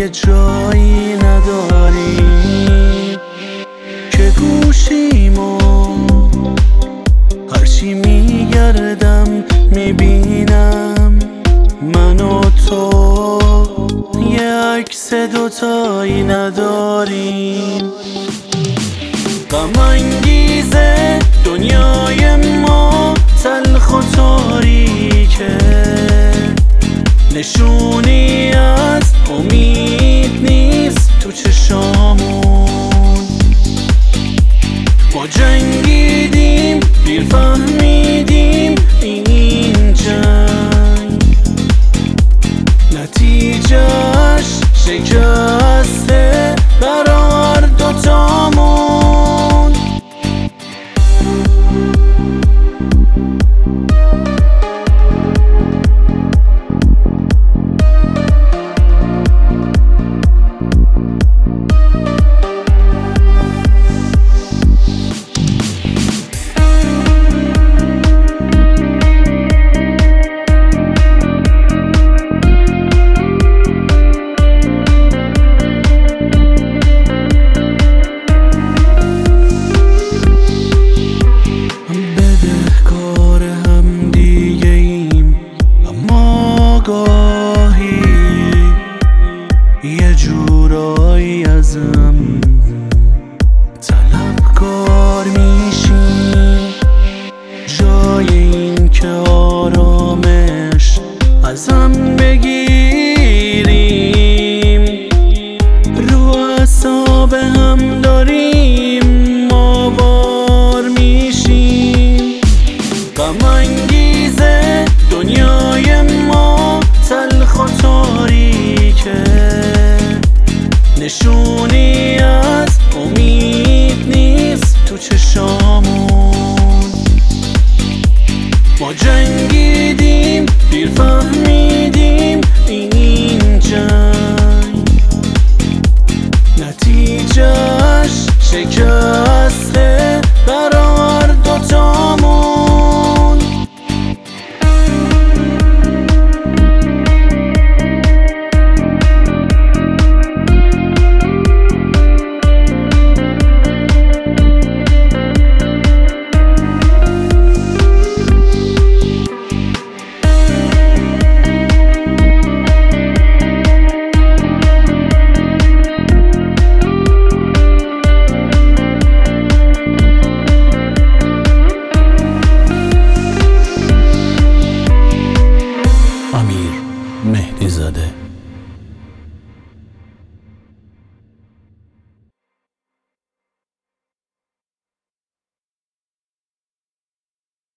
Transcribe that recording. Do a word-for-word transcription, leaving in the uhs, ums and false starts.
دیگه جایی نداریم که گوشیمو هرچی میگردم میبینم من و تو یه عکس دوتایی نداریم. غم انگیزه دنیای ما تلخ و تاریکه، نشونی از امید نیست تو چشامون. ما جنگیدیم دیر فهمیدیم این جنگ نتیجهش شکسته برار دوتامون. گاهی یه جورایی ازم طلبکار میشیم، جای این که آرامش ازم بگیریم. رو اعصاب هم داریم ماوار میشیم. غم انگیزه دنیای ما تلخ و تاریکه، نشونی از امید نیست تو چشامون. ما جنگیدیم دیر فهمیدیم این جنگ نتیجهش شکست